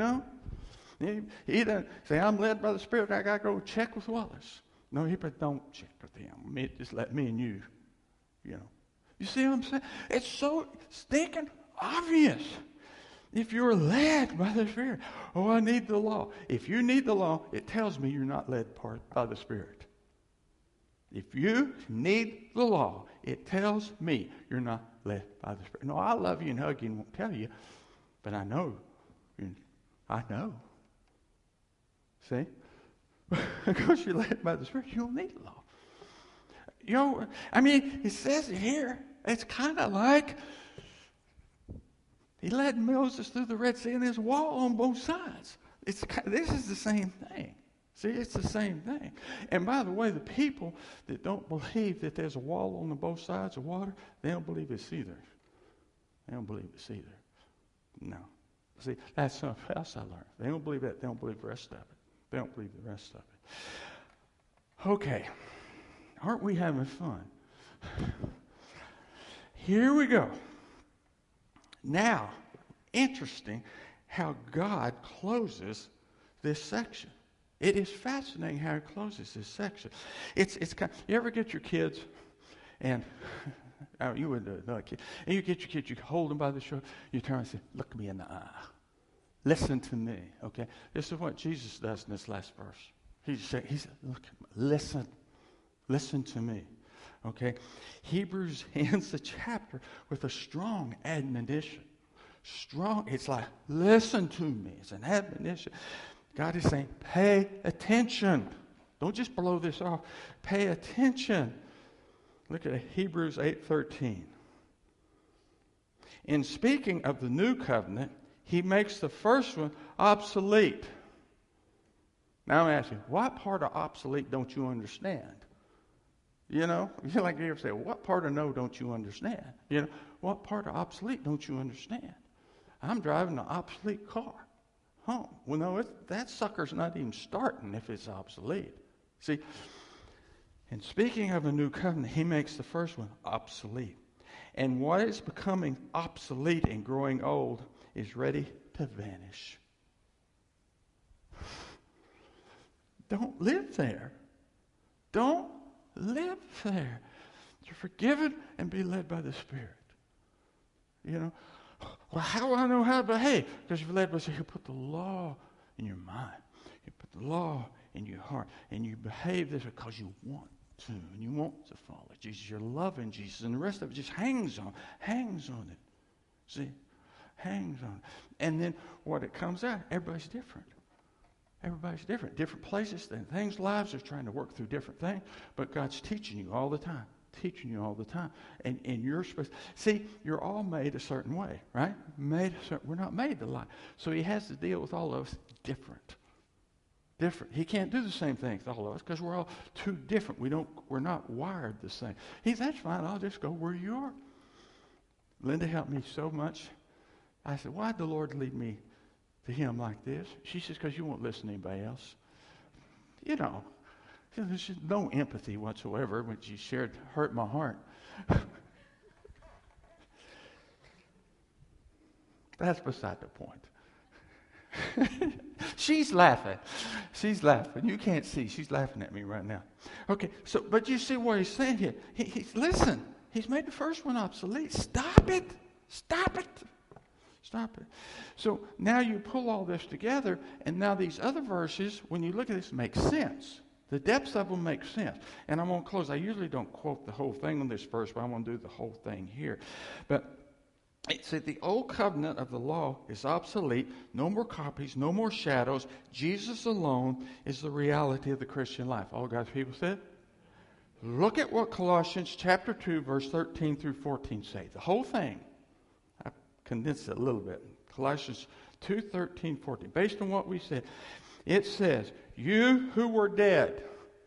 He doesn't say, I'm led by the Spirit, I got to go check with Wallace. No, but don't check with him. Just let me and you, You see what I'm saying? It's so stinking obvious. If you're led by the Spirit, I need the law. If you need the law, it tells me you're not led by the Spirit. If you need the law, it tells me you're not led by the Spirit. No, I love you and hug you and won't tell you, but I know. I know. See? Because you're led by the Spirit, you don't need the law. It says it here. It's kind of like he led Moses through the Red Sea and there's a wall on both sides. This is the same thing. See, it's the same thing. And by the way, the people that don't believe that there's a wall on the both sides of water, they don't believe it's either. They don't believe it's either. No. See, that's something else I learned. They don't believe that. They don't believe the rest of it. They don't believe the rest of it. Okay. Aren't we having fun? Here we go. Now, interesting how God closes this section. It is fascinating how he closes this section. It's kind of, you ever get your kids, and you would do it, not a kid, and you get your kids, you hold them by the shoulder, you turn and say, look me in the eye. Listen to me, okay? This is what Jesus does in this last verse. He said, look, listen to me, okay? Hebrews ends the chapter with a strong admonition. It's like, listen to me. It's an admonition. God is saying, pay attention. Don't just blow this off. Pay attention. Look at Hebrews 8:13. In speaking of the new covenant, he makes the first one obsolete. Now I'm asking, what part of obsolete don't you understand? You know, you like you ever say, what part of no don't you understand? You know, what part of obsolete don't you understand? I'm driving an obsolete car home. Well, no, that sucker's not even starting if it's obsolete. See, and speaking of a new covenant, he makes the first one obsolete. And what is becoming obsolete and growing old is ready to vanish. Don't live there. Don't live there. You're forgiven and be led by the Spirit. You know, well, how do I know how to behave? Because you're led by the Spirit. You put the law in your mind. You put the law in your heart. And you behave this because you want to. And you want to follow Jesus. You're loving Jesus. And the rest of it just hangs on it. See? Hangs on it. And then what it comes out, everybody's different. Everybody's different. Different places and things, lives are trying to work through different things. But God's teaching you all the time. Teaching you all the time. And you're supposed see, you're all made a certain way, right? We're not made alike. So he has to deal with all of us different. He can't do the same thing with all of us because we're all too different. We're not wired the same. That's fine, I'll just go where you are. Linda helped me so much. I said, why'd the Lord lead me to him like this? She says, because you won't listen to anybody else. You know, there's just no empathy whatsoever when she shared, hurt my heart. That's beside the point. She's laughing. You can't see. She's laughing at me right now. Okay, so, but you see what he's saying here. Listen, he's made the first one obsolete. Stop it. So now you pull all this together, and now these other verses, when you look at this, make sense. The depths of them make sense. And I'm going to close. I usually don't quote the whole thing on this verse, but I'm going to do the whole thing here. But it said the old covenant of the law is obsolete. No more copies, no more shadows. Jesus alone is the reality of the Christian life. All God's people said? Look at what Colossians chapter 2, verse 13 through 14 say. The whole thing. I condensed it a little bit. Colossians 2, 13, 14. Based on what we said. It says, you who were dead.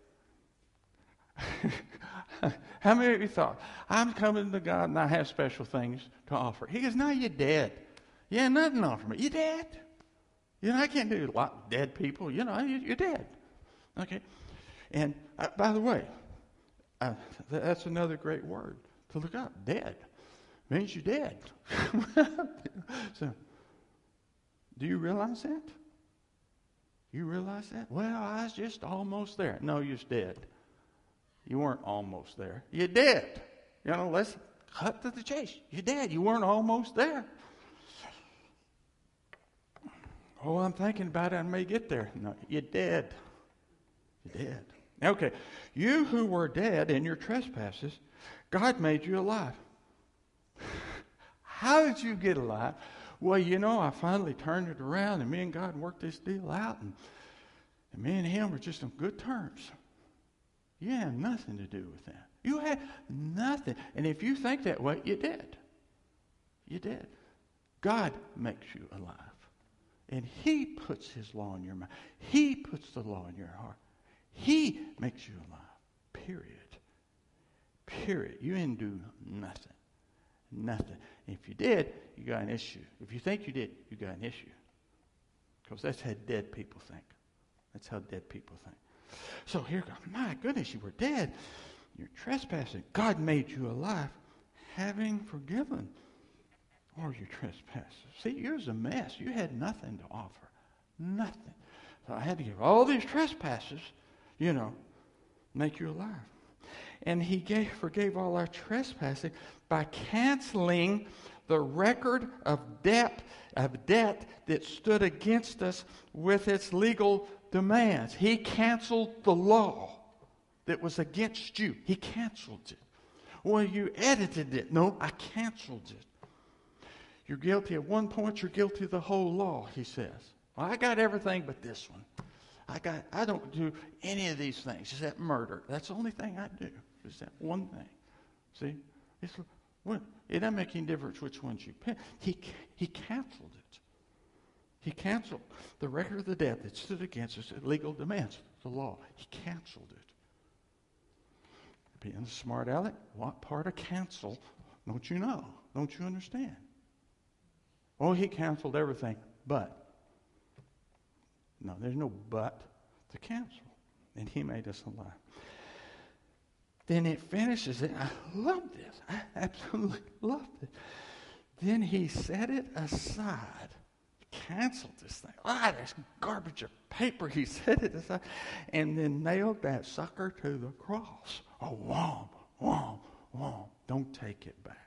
How many of you thought, I'm coming to God and I have special things to offer? He goes, no, you're dead. You have nothing to offer me. You're dead. You know, I can't do a lot of dead people. You know, you're dead. Okay. And by the way, that's another great word to look up. Dead. Means you're dead. So, do you realize that? You realize that? Well, I was just almost there. No, you're dead. You weren't almost there. You're dead. You know, let's cut to the chase. You're dead. You weren't almost there. Oh, I'm thinking about it. I may get there. No, you're dead. You're dead. Okay. You who were dead in your trespasses, God made you alive. How did you get alive? Well, you know, I finally turned it around, and me and God worked this deal out, and me and him were just on good terms. You had nothing to do with that. You had nothing. And if you think that way, you're dead. You're dead. God makes you alive. And he puts his law in your mind. He puts the law in your heart. He makes you alive. Period. Period. You didn't do nothing. Nothing. If you did, you got an issue. If you think you did, you got an issue. Because that's how dead people think. That's how dead people think. So here goes. My goodness, you were dead. You're trespassing. God made you alive, having forgiven all your trespasses. See, you was a mess. You had nothing to offer. Nothing. So I had to give all these trespasses, you know, make you alive. And he forgave all our trespassing by canceling the record of debt that stood against us with its legal demands. He canceled the law that was against you. He canceled it. Well, you edited it. No, I canceled it. You're guilty at one point, you're guilty of the whole law, he says. Well, I got everything but this one. I don't do any of these things except murder. That's the only thing I do. Is that one thing. See? It doesn't make any difference which ones you pick. He canceled it. He canceled the record of the debt that stood against us, legal demands, the law. He canceled it. being a smart aleck, what part of cancel don't you know? Don't you understand? Oh, he canceled everything, but. No, there's no but to cancel. And he made us alive. Then it finishes it. I love this. I absolutely love it. Then he set it aside. Canceled this thing. There's garbage of paper. He set it aside. And then nailed that sucker to the cross. Oh, womp, womp, womp. Don't take it back.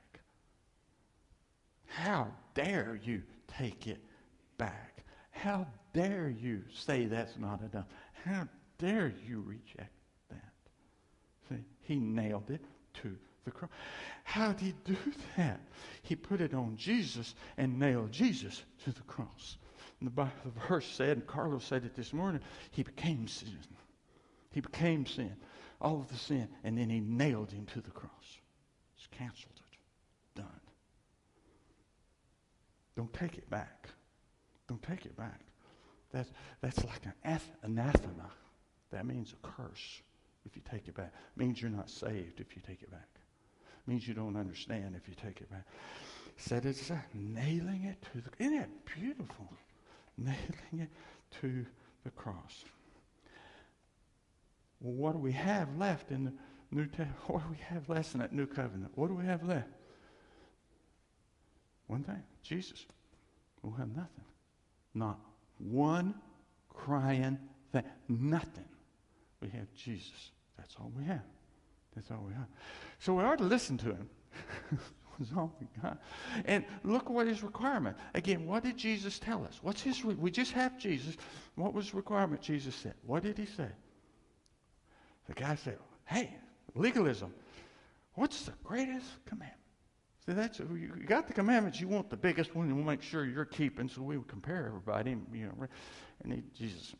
How dare you take it back? How dare you say that's not enough? How dare you reject that? See, he nailed it to the cross. How did he do that? He put it on Jesus and nailed Jesus to the cross. And the verse said, and Carlos said it this morning, he became sin. He became sin. All of the sin. And then he nailed him to the cross. Just canceled it. Done. Don't take it back. Don't take it back. That's like an anathema. That means a curse if you take it back. It means you're not saved if you take it back. It means you don't understand if you take it back. Said it's nailing it to the... Isn't that beautiful? Nailing it to the cross. Well, what do we have left in the New Testament? What do we have left in that New Covenant? What do we have left? One thing. Jesus. We'll have nothing. Not one crying thing. Nothing. We have Jesus. That's all we have. That's all we have. So we ought to listen to him. That's all we got. And look what his requirement. Again, what did Jesus tell us? What's his? We just have Jesus. What was the requirement Jesus said? What did he say? The guy said, hey, legalism. What's the greatest commandment? See, that's you got the commandments. You want the biggest one, and we'll make sure you're keeping. So we would compare everybody. And Jesus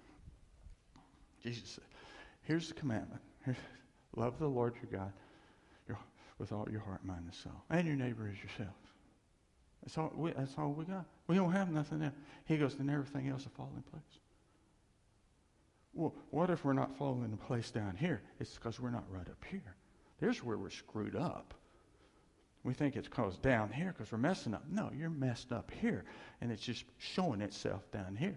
said, "Here's the commandment: love the Lord your God with all your heart, mind, and soul, and your neighbor as yourself." That's all we got. We don't have nothing else. He goes, then everything else will fall in place. Well, what if we're not falling into place down here? It's because we're not right up here. There's where we're screwed up. We think it's caused down here because we're messing up. No, you're messed up here, and it's just showing itself down here.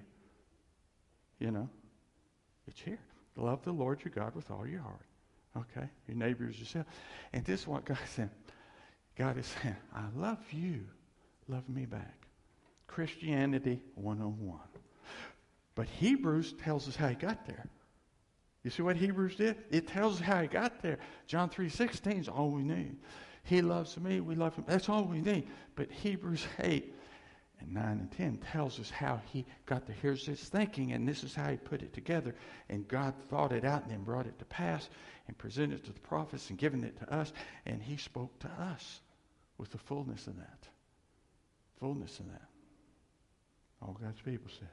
It's here. Love the Lord your God with all your heart. Okay, your neighbor is yourself. And this is what God said. God is saying, I love you. Love me back. Christianity 101. But Hebrews tells us how he got there. You see what Hebrews did? It tells us how he got there. John 3:16 is all we need. He loves me, we love him. That's all we need. But Hebrews 8 and 9 and 10 tells us how he got there. Here's his thinking, and this is how he put it together. And God thought it out and then brought it to pass and presented it to the prophets and given it to us. And he spoke to us with the fullness of that. Fullness of that. All God's people said,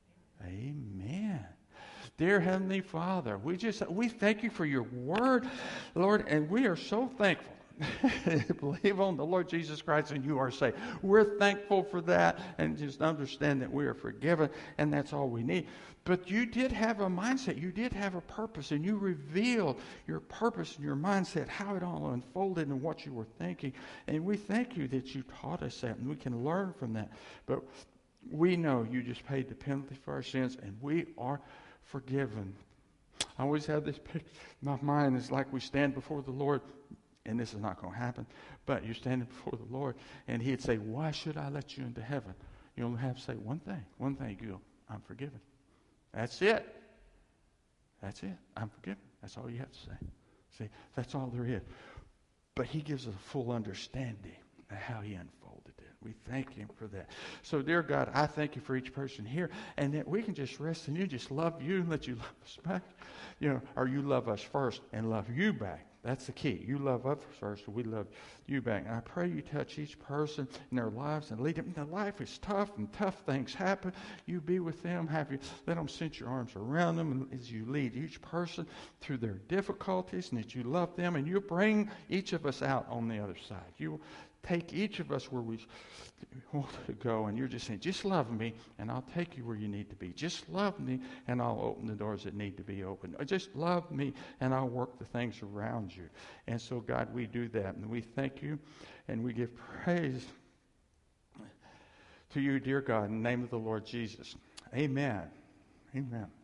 amen. Dear Heavenly Father, we thank you for your word, Lord, and we are so thankful. Believe on the Lord Jesus Christ and you are saved. We're thankful for that, and just understand that we are forgiven, and that's all we need. But you did have a mindset. You did have a purpose, and you revealed your purpose and your mindset, how it all unfolded and what you were thinking. And we thank you that you taught us that, and we can learn from that. But we know you just paid the penalty for our sins, and we are forgiven. I always have this picture in my mind. It's like we stand before the Lord, and this is not going to happen, but you're standing before the Lord, and he'd say, why should I let you into heaven? You only have to say one thing. You go, I'm forgiven. That's it. That's it. I'm forgiven. That's all you have to say. See, that's all there is. But he gives us a full understanding of how he unfolded it. We thank him for that. So, dear God, I thank you for each person here, and that we can just rest in you, just love you and let you love us back. Or you love us first and love you back. That's the key. You love us first, and we love you back. And I pray you touch each person in their lives and lead them. Their life is tough, and tough things happen. You be with them. Let them sense your arms around them as you lead each person through their difficulties, and that you love them, and you bring each of us out on the other side. You take each of us where we want to go, and you're just saying, just love me, and I'll take you where you need to be. Just love me, and I'll open the doors that need to be opened. Just love me, and I'll work the things around around you. And so, God, we do that. And we thank you and we give praise to you, dear God, in the name of the Lord Jesus. Amen. Amen.